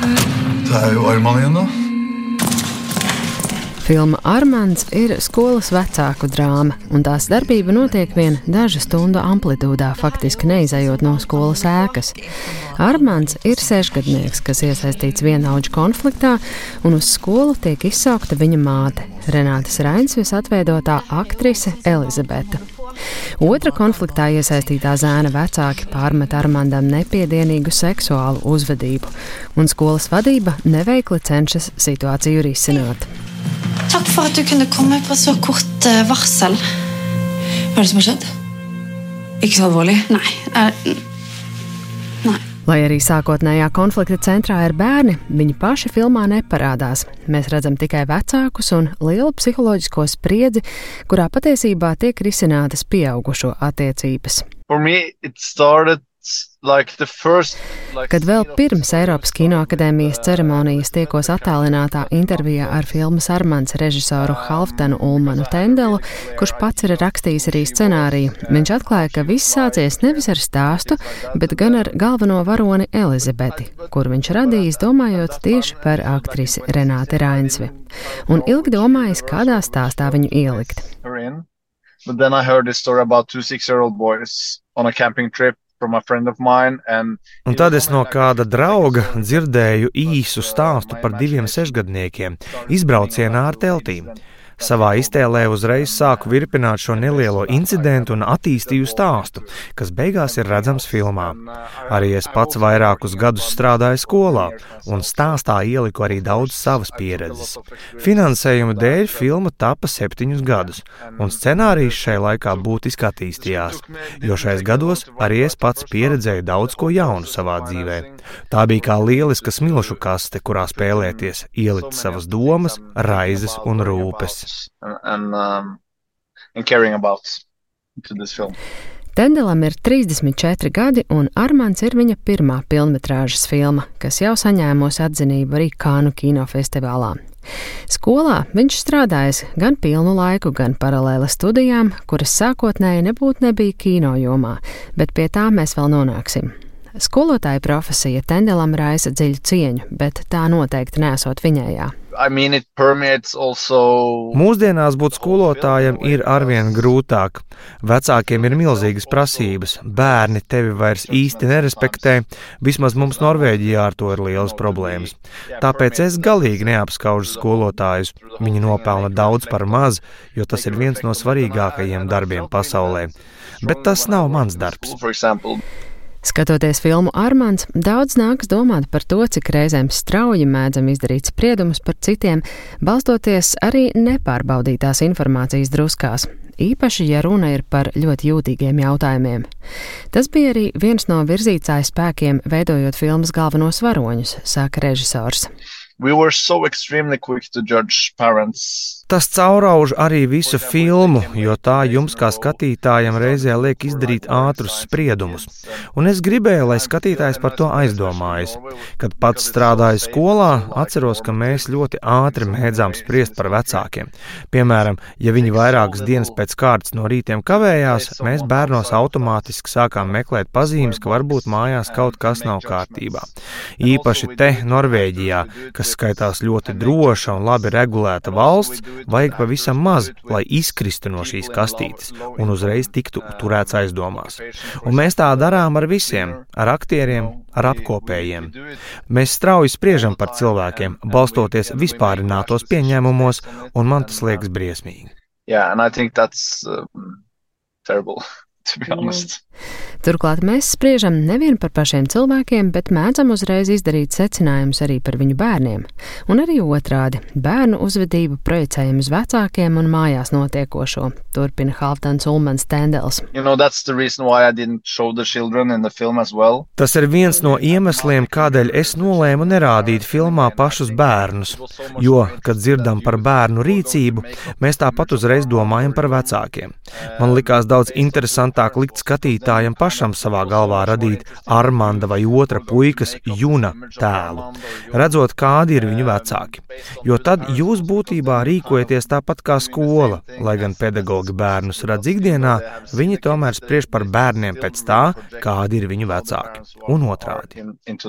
Tā jau Armāna igjen, da. Filma Armands ir skolas vecāku drāma, un tās darbība notiek vien dažu stundu amplitūdā, faktiski neizejot no skolas ēkas. Armands ir 6-gadnieks, kas iesaistīts vienaudžu konfliktā, un uz skolu tiek izsaukta viņa māte, Renātes Rainsves atveidotā aktrise Elizabete. Otra konfliktā iesaistītā zēna vecāki pārmet Armandam nepiedienīgu seksuālu uzvedību, un skolas vadība neveikli cenšas situāciju risināt. Takk for at du kunne komme på så kort varsel. Hva er det som har skjedd? Ikke så alvorlig? Nei. Lai arī sākotnējā konflikta centrā ir bērni, viņi paši filmā neparādās. Mēs redzam tikai vecākus un lielu psiholoģisko spriedzi, kurā patiesībā tiek risinātas pieaugušo attiecības. Kad vēl pirms Eiropas Kinoakadēmijas ceremonijas tiekos attālinātā intervijā ar filmas Armands režisoru Halftanu Ulmanu Tendelu, kurš pats ir rakstījis arī scenāriju, viņš atklāja, ka viss sācies nevis ar stāstu, bet gan ar galveno varoni Elizabeti, kur viņš radījis domājot tieši par aktrisi Renāti Rainsvi. Un ilgi domājis, kādā stāstā viņu ielikt. But then I heard this story about 2 6-year-old boys on a camping trip. Un tad es no kāda drauga dzirdēju īsu stāstu par 2 6-gadniekiem izbraucienā ar teltīm. Savā iztēlē uzreiz sāku virpināt šo nelielo incidentu un attīstīju stāstu, kas beigās ir redzams filmā. Arī es pats vairākus gadus strādāju skolā, un stāstā ieliku arī daudz savas pieredzes. Finansējuma dēļ filma tapa 7 gadus, un scenārijs šai laikā būtiski attīstījās, jo šais gados arī es pats pieredzēju daudz ko jaunu savā dzīvē. Tā bija kā lieliska smilšu kaste, kurā spēlēties, ielikt savas domas, raizes un rūpes. And caring about to this film. Tendelam ir 34 gadi, un Armands ir viņa pirmā pilnmetrāžas filma, kas jau saņēmusi atzinību arī Kānu kinofestivālā. Skolā viņš strādājis gan pilnu laiku, gan paralēli studijām, kuras sākotnēji nebija kino jomā, bet pie tā mēs vēl nonāksim. Skolotāja profesija Tendelam raisa dziļu cieņu, bet tā noteikti nesot viņējā. Mūsdienās būt skolotājam ir arvien grūtāk. Vecākiem ir milzīgas prasības, bērni tevi vairs īsti nerespektē, vismaz mums Norvēģijā ar to ir lielas problēmas. Tāpēc es galīgi neapskaužu skolotājus. Viņi nopelna daudz par maz, jo tas ir viens no svarīgākajiem darbiem pasaulē. Bet tas nav mans darbs. Skatoties filmu Armands, daudz nākas domāt par to, cik reizēm strauji mēdzam izdarīt spriedumus par citiem, balstoties arī nepārbaudītās informācijas druskās, īpaši, ja runa ir par ļoti jūtīgiem jautājumiem. Tas bija arī viens no virzītāju spēkiem, veidojot filmas galvenos varoņus, saka režisors. Tas caurauž arī visu filmu, jo tā jums kā skatītājam reizē liek izdarīt ātrus spriedumus. Un es gribēju, lai skatītājs par to aizdomājas. Kad pats strādāju skolā, atceros, ka mēs ļoti ātri mēdzām spriest par vecākiem. Piemēram, ja viņi vairākas dienas pēc kārtas no rītiem kavējās, mēs bērnos automātiski sākām meklēt pazīmes, ka varbūt mājās kaut kas nav kārtībā. Īpaši te Norvēģijā, kas skaitās ļoti droša un labi regulēta valsts, vajag pavisam maz, lai izkristu no šīs kastītes un uzreiz tiktu turēts aizdomās. Un mēs tā darām ar visiem, ar aktieriem, ar apkopējiem. Mēs strauji spriežam par cilvēkiem, balstoties vispārinātos pieņēmumos, un man tas liekas briesmīgi. Yeah, and I think that's terrible, to be honest. Turklāt mēs spriežam nevien par pašiem cilvēkiem, bet mēdzam uzreiz izdarīt secinājumus arī par viņu bērniem. Un arī otrādi – bērnu uzvedību projicējam uz vecākiem un mājās notiekošo, turpina Halftans Ulmans Tendels. Tas ir viens no iemesliem, kādēļ es nolēmu nerādīt filmā pašus bērnus, jo, kad dzirdam par bērnu rīcību, mēs tāpat uzreiz domājam par vecākiem. Man likās daudz interesantāk likt skatītājam pašam pašam savā galvā radīt Armanda vai otra puikas Juna tēlu, redzot, kādi ir viņu vecāki. Jo tad jūs būtībā rīkojaties tāpat kā skola, lai gan pedagogi bērnus redz ikdienā, viņi tomēr spriež par bērniem pēc tā, kādi ir viņu vecāki, un otrādi.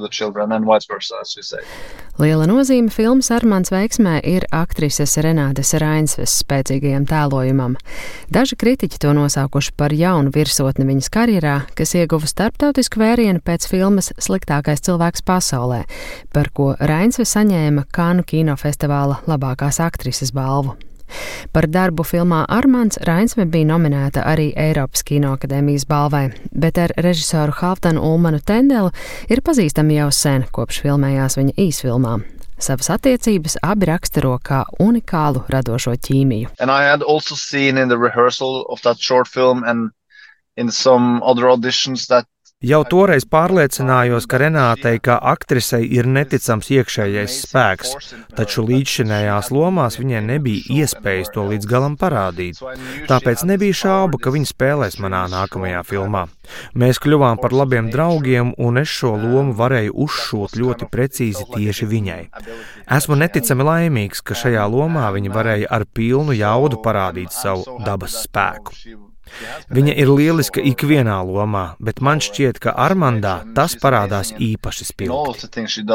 Liela nozīme filmas Armands veiksmē ir aktrises Renātes Rainsves spēcīgajam tēlojumam. Daži kritiķi to nosaukuši par jaunu virsotni viņas karjerā, kas ieguva starptautisku vērienu pēc filmas Sliktākais cilvēks pasaulē, par ko Rainsve saņēma Kānu kinofestivāla labākās aktrises balvu. Par darbu filmā Armands Rainsve bija nominēta arī Eiropas Kinoakadēmijas balvai, bet ar režisoru Halfdanu Ulmanu Tendelu ir pazīstami jau sen, kopš filmējās viņa īsfilmā. Savas attiecības abi raksturo kā unikālu radošo ķīmiju. And I had also seen in the rehearsal of that short film and in some other auditions that Jau toreiz pārliecinājos, ka Renātei kā aktrisei ir neticams iekšējais spēks, taču līdzšinējās lomās viņai nebija iespējas to līdz galam parādīt. Tāpēc nebija šaubu, ka viņa spēlēs manā nākamajā filmā. Mēs kļuvām par labiem draugiem, un es šo lomu varēju uzšūt ļoti precīzi tieši viņai. Esmu neticami laimīgs, ka šajā lomā viņa varēja ar pilnu jaudu parādīt savu dabas spēku. Viņa ir lieliska ikvienā lomā, bet man šķiet, ka Armandā tas parādās īpaši spilgti.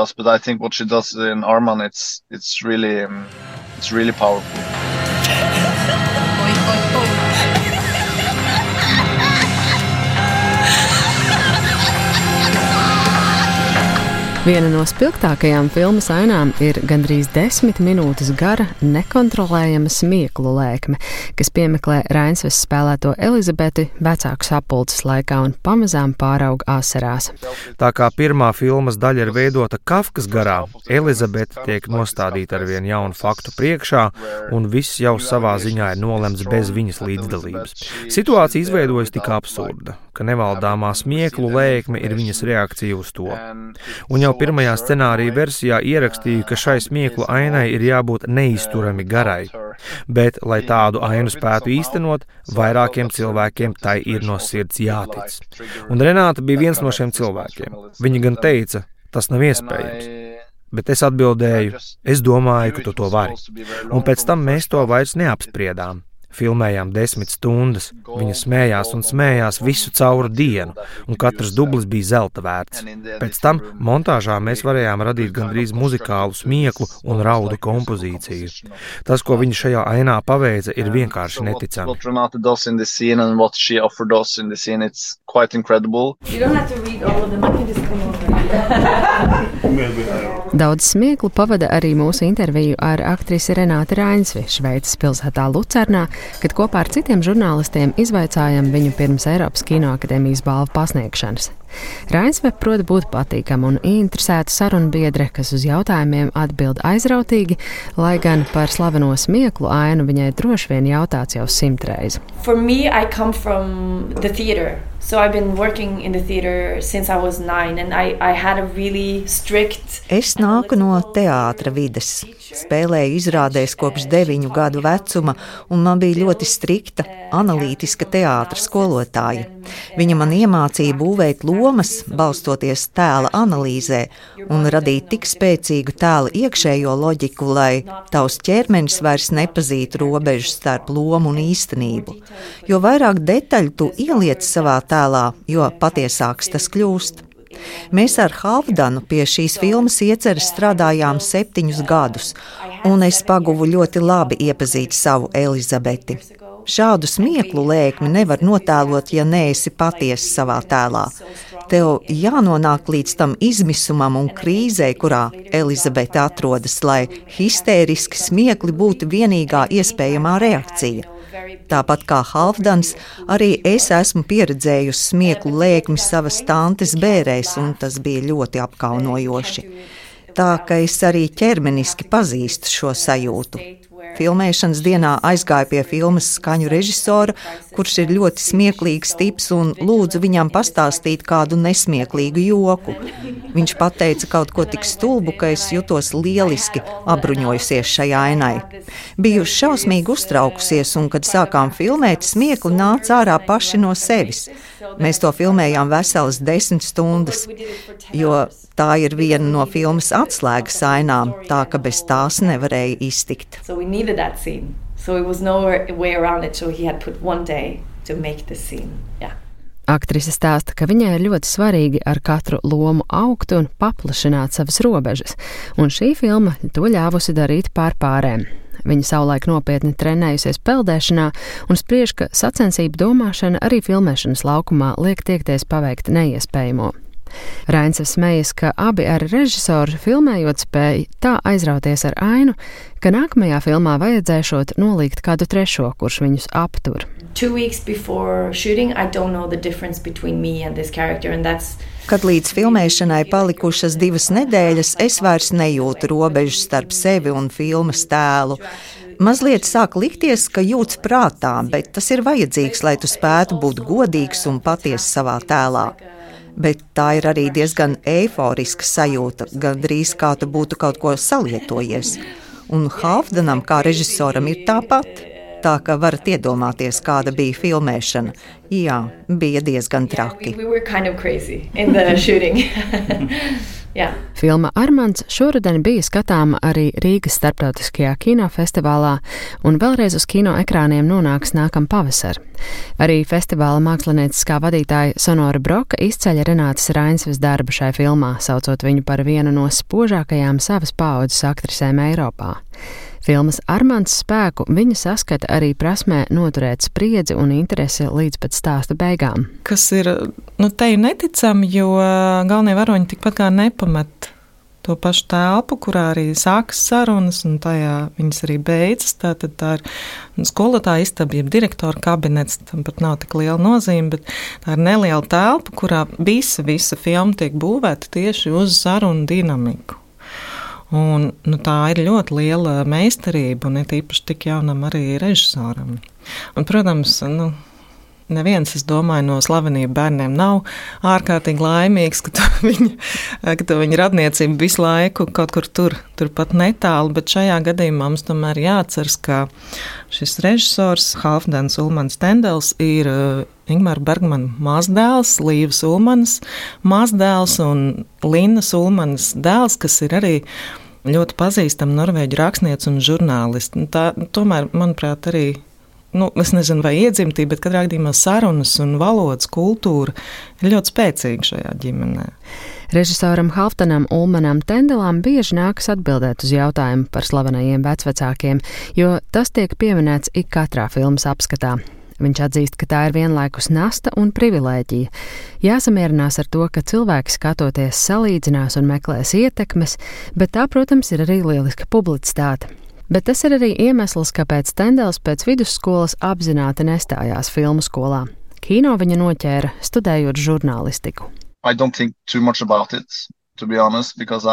Viena no spilgtākajām filmas ainām ir gandrīz 10 minūtes gara, nekontrolējama smieklu lēkme, kas piemeklē Rainsves spēlēto Elizabeti vecāku sapulces laikā un pamazām pārauga asarās. Tā kā pirmā filmas daļa ir veidota Kafkas garā, Elizabete tiek nostādīta ar vienu jaunu faktu priekšā, un viss jau savā ziņā ir nolemts bez viņas līdzdalības. Situācija izveidojas tik absurda, ka nevaldāmā smieklu lēkme ir viņas reakcija uz to. Un jau pirmajā scenārija versijā ierakstīju, ka šai smieklu ainai ir jābūt neizturami garai, bet, lai tādu ainu spētu īstenot, vairākiem cilvēkiem tai ir no sirds jātic. Un Renāta bija viens no šiem cilvēkiem. Viņa gan teica, tas nav iespējams. Bet es atbildēju, es domāju, ka tu to vari. Un pēc tam mēs to vairs neapspriedām. Filmējām 10 stundas, viņa smējās un smējās visu cauru dienu, un katrs dublis bija zelta vērts. Pēc tam montāžā mēs varējām radīt gandrīz muzikālu smieklu un raudu kompozīciju. Tas, ko viņa šajā ainā paveica, ir vienkārši neticami. Daudz smieklu pavada arī mūsu interviju ar aktrisi Renāti Rainsvi Šveices pilsētā Lucernā, kad kopā ar citiem žurnālistiem izvaicājam viņu pirms Eiropas Kinoakadēmijas balvu pasniegšanas. Rainsve prot būt patīkama un interesēta sarunbiedre, kas uz jautājumiem atbild aizrautīgi, lai gan par slaveno smieklu ainu viņai droši vien jautāts jau 100 reizi. For me, I come from the theater. So I've been working in the theater since I was 9 and I had a really strict... Es nāku no teātra vides. Spēlēju izrādēs kopš 9 gadu vecuma, un man bija ļoti strikta, analītiska teātra skolotāja. Viņa man iemācīja būvēt lomas, balstoties tēla analīzē, un radīt tik spēcīgu tēla iekšējo loģiku, lai tavs ķermenis vairs nepazītu robežu starp lomu un īstenību. Jo vairāk detaļu tu ieliec savā tēlā, jo patiesāks tas kļūst. Mēs ar Halfdanu pie šīs filmas ieceres strādājām 7 gadus, un es paguvu ļoti labi iepazīt savu Elizabeti. Šādu smieklu lēkmi nevar notēlot, ja neesi patiesi savā tēlā. Tev jānonāk līdz tam izmisumam un krīzē, kurā Elizabete atrodas, lai histēriski smiekli būtu vienīgā iespējamā reakcija. Tāpat kā Halfdans, arī es esmu pieredzējusi smieklu lēkmi savas tantes bērēs, un tas bija ļoti apkaunojoši. Tā, ka es arī ķermeniski pazīstu šo sajūtu. Filmēšanas dienā aizgāju pie filmas skaņu režisora, kurš ir ļoti smieklīgs tips, un lūdzu viņam pastāstīt kādu nesmieklīgu joku. Viņš pateica kaut ko tik stulbu, ka es jutos lieliski apbruņojusies šai ainai. Biju šausmīgi uztraukusies, un, kad sākām filmēt, smiekli nāca ārā paši no sevis. Mēs to filmējām veselas 10 stundas, jo tā ir viena no filmas atslēgas ainām, tā ka bez tās nevarēja iztikt. Aktrise stāsta, ka viņai ir ļoti svarīgi ar katru lomu augt un paplašināt savas robežas, un šī filma to ļāvusi darīt pārpārēm. Viņa savulaik nopietni trenējusies peldēšanā un spriež, ka sacensību domāšana arī filmēšanas laukumā liek tiekties paveikt neiespējamo. Rainsevs smejas, ka abi ar režisoru filmējot spēja tā aizrauties ar ainu, ka nākamajā filmā vajadzēšot nolīgt kādu trešo, kurš viņus aptur. 2 weeks before shooting, I don't know the difference between me and this character, and that's... Kad līdz filmēšanai palikušas 2 nedēļas, es vairs nejūtu robežu starp sevi un filmas tēlu. Mazliet sāk likties, ka jūtas prātā, bet tas ir vajadzīgs, lai tu spētu būt godīgs un patiess savā tēlā. Bet tā ir arī diezgan eiforiska sajūta, gandrīz kā tu būtu kaut ko salietojies. Un Halfdanam kā režisoram ir tāpat. Tā ka varat iedomāties, kāda bija filmēšana. Jā, bija diezgan traki. Filma Armands šoruden bija skatāma arī Rīgas starptautiskajā kinofestivālā un vēlreiz uz kino ekrāniem nonāks nākam pavasar. Arī festivāla mākslinieciskā vadītāja Sonora Broka izceļ Renātas Rainsves darbu šai filmā, saucot viņu par vienu no spožākajām savas paaudzes aktrisēm Eiropā. Filmas Armands spēku viņa saskata arī prasmē noturēt spriedzi un interesi līdz pat stāsta beigām. Kas ir, te ir neticami, jo galvenie varoņi tikpat kā nepamet to pašu telpu, kurā arī sākas sarunas, un tajā viņas arī beidzas. Tātad tā ir skolotāja istaba, jeb direktora kabinets, tam pat nav tik liela nozīme, bet tā ir neliela telpa, kurā visa filma tiek būvēta tieši uz sarunu dinamiku. Un, tā ir ļoti liela meistarība, un ir īpaši tik jaunam arī režisoram. Un, protams, neviens, es domāju, no slavenību bērniem nav ārkārtīgi laimīgs, ka viņa radniecība visu laiku kaut kur turpat netālu, bet šajā gadījumā mums tomēr jāatceras, ka šis režisors Halfdans Ulmans Tendels ir Ingmāra Bergmana mazdēls, Līvas Ulmanas mazdēls un Linnas Ulmanas dēls, kas ir arī ļoti pazīstama norvēģu rakstniece un žurnālisti. Tā, tomēr, manuprāt, arī, es nezinu, vai iedzimtība, bet katrā gadījumā sarunas un valodas kultūra ir ļoti spēcīga šajā ģimenē. Režisoram Halfdanam Ulmanam Tendelam bieži nākas atbildēt uz jautājumu par slavenajiem vecvecākiem, jo tas tiek pieminēts ik katrā filmas apskatā. Viņš atzīst, ka tā ir vienlaikus nasta un privilēģija. Jāsamierinās ar to, ka cilvēki skatoties salīdzinās un meklēs ietekmes, bet tā, protams, ir arī lieliska publicitāte. Bet tas ir arī iemesls, kāpēc Tendels pēc vidusskolas apzināti nestājās filmu skolā. Kino viņa noķēra, studējot žurnālistiku. I don't think too much about it, to be honest, because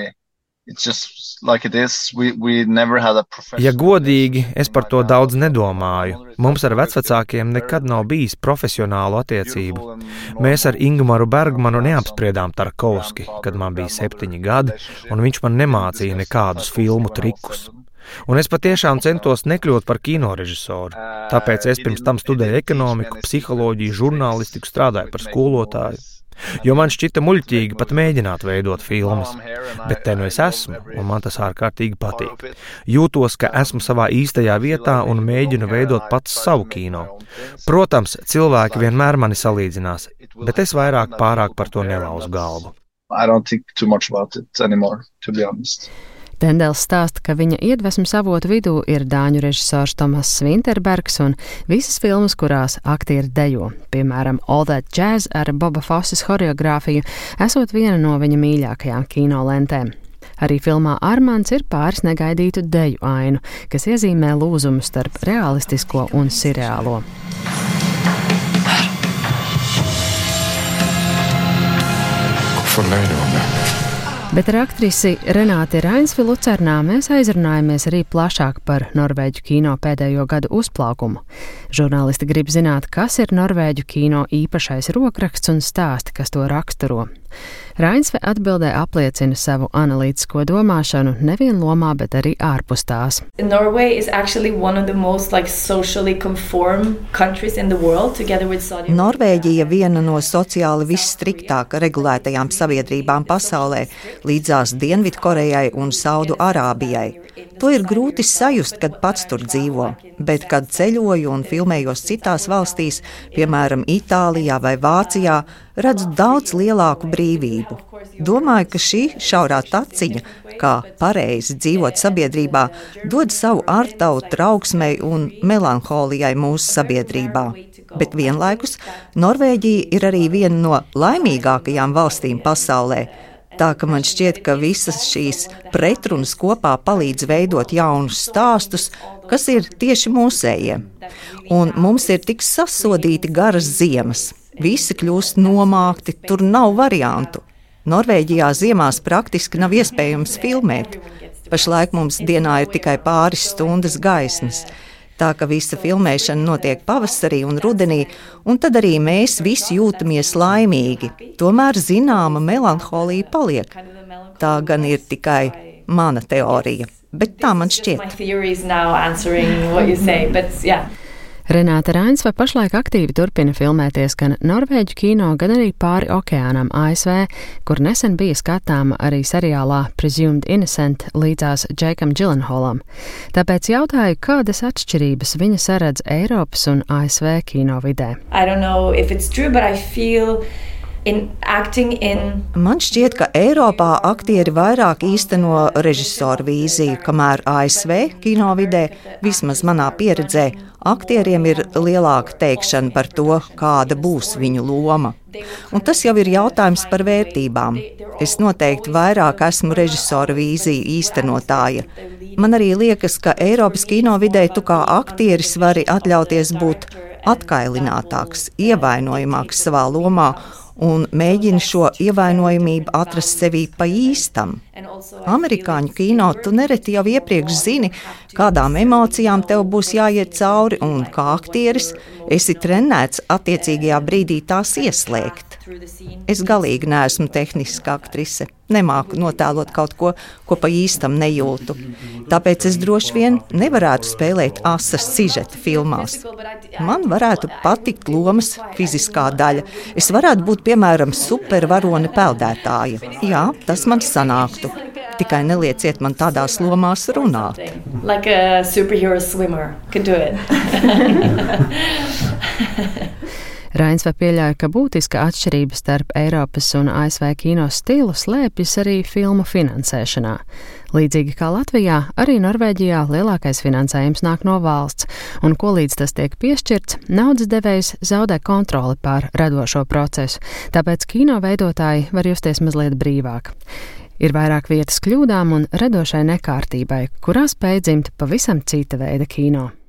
it's just like it is. We never had a professional... Ja godīgi, es par to daudz nedomāju. Mums ar vecvecākiem nekad nav bijis profesionālu attiecību. Mēs ar Ingmaru Bergmanu neapspriedām Tarkovski, kad man bija 7 gadi, un viņš man nemācīja nekādus filmu trikus. Un es patiešām centos nekļūt par kinorežisoru. Tāpēc es pirms tam studēju ekonomiku, psiholoģiju, žurnālistiku, strādāju par skolotāju. Jo man šķita muļķīgi pat mēģināt veidot filmas, bet te nu es esmu, un man tas ārkārtīgi patīk. Jūtos, ka esmu savā īstajā vietā un mēģinu veidot pats savu kino. Protams, cilvēki vienmēr mani salīdzinās, bet es vairāk pārāk par to nelauzu galvu. I don't think too much about it anymore, to be honest. Tendels stāsta, ka viņa iedvesmas avotu vidū ir dāņu režisors Tomas Vinterbergs un visas filmas, kurās aktieri dejo. Piemēram, All That Jazz ar Boba Fosses horeogrāfiju esot viena no viņa mīļākajām kinolentēm. Arī filmā Armands ir pāris negaidītu deju ainu, kas iezīmē lūzumu starp realistisko un sirreālo. Hvorfor løy du om det? Bet ar aktrisi Renāti Rainsvi Lucernā mēs aizrunājamies arī plašāk par norvēģu kino pēdējo gadu uzplaukumu. Žurnālisti grib zināt, kas ir norvēģu kino īpašais rokraksts un stāsti, kas to raksturo. Rainsve atbildē apliecina savu analītisko domāšanu nevien lomā, bet arī ārpus tās. Norway is actually one of the most socially conform countries in the world, together with Saudi Arabia. Norvēģija viena no sociāli visstriktāk regulētajām sabiedrībām pasaulē, līdzās Dienvidkorejai un Saudu Arābijai. To ir grūti sajust, kad pats tur dzīvo, bet kad ceļoju un filmējos citās valstīs, piemēram Itālijā vai Vācijā, redzu daudz lielāku brīvību. Domāju, ka šī šaurā taciņa, kā pareizi dzīvot sabiedrībā, dod savu ārtavu trauksmei un melanholijai mūsu sabiedrībā. Bet vienlaikus Norvēģija ir arī viena no laimīgākajām valstīm pasaulē. Tā ka man šķiet, ka visas šīs pretrunas kopā palīdz veidot jaunus stāstus, kas ir tieši mūsējie. Un mums ir tik sasodīti garas ziemas. Visi kļūst nomākti, tur nav variantu. Norvēģijā ziemās praktiski nav iespējams filmēt. Pašlaik mums dienā ir tikai pāris stundas gaismas. Tā ka visa filmēšana notiek pavasarī un rudenī, un tad arī mēs visi jūtamies laimīgi. Tomēr zināma melanholija paliek. Tā gan ir tikai mana teorija, bet tā man šķiet. Renāte Rainsve pašlaik aktīvi turpina filmēties gan norvēģu kino, gan arī pāri okeānam ASV, kur nesen bija skatāma arī seriālā Presumed Innocent līdzās Džekam Džilenholam. Tāpēc jautāju, kādas atšķirības viņa saredz Eiropas un ASV kino vidē. Man šķiet, ka Eiropā aktieri vairāk īsteno režisoru vīziju, kamēr ASV kino vidē, vismaz manā pieredzē, aktieriem ir lielāka teikšana par to, kāda būs viņu loma. Un tas jau ir jautājums par vērtībām. Es noteikti vairāk esmu režisora vīziju īstenotāja. Man arī liekas, ka Eiropas kino vidē tu kā aktieris vari atļauties būt atkailinātāks, ievainojamāks savā lomā, un mēģina šo ievainojamību atrast sevī pa īstam. Amerikāņu kino tu nereti jau iepriekš zini, kādām emocijām tev būs jāiet cauri, un kā aktieris esi trenēts attiecīgajā brīdī tās ieslēgt. Es galīgi neesmu tehniska aktrise, nemāku notēlot kaut ko, ko pa īstam nejūtu. Tāpēc es droši vien nevarētu spēlēt asas sižeta filmās. Man varētu patikt lomas fiziskā daļa. Es varētu būt, piemēram, supervarone peldētāja. Jā, tas man sanāktu. Tikai nelieciet man tādās lomās runāt. Like a superhero swimmer could do it. Rainsve pieļauj, ka būtiska atšķirība starp Eiropas un ASV kino stilu slēpjas arī filmu finansēšanā. Līdzīgi kā Latvijā, arī Norvēģijā lielākais finansējums nāk no valsts, un ko līdz tas tiek piešķirts, naudas devējs zaudē kontroli pār radošo procesu, tāpēc kino veidotāji var justies mazliet brīvāk. Ir vairāk vietas kļūdām un radošai nekārtībai, kurā spēj dzimt pavisam cita veida kino.